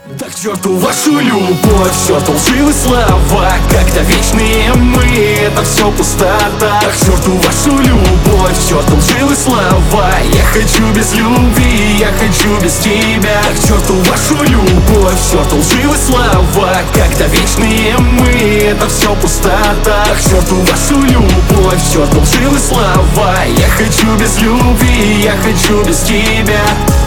Да к черту вашу любовь, все лживые слова, как-то вечные мы, это все пустота. Да к черту вашу любовь, все лживые слова, я хочу без любви, я хочу без тебя. Да к черту вашу любовь, все лживые слова, как-то вечные мы, это все пустота. Да к черту вашу любовь, все лживые слова, я хочу без любви, я хочу без тебя.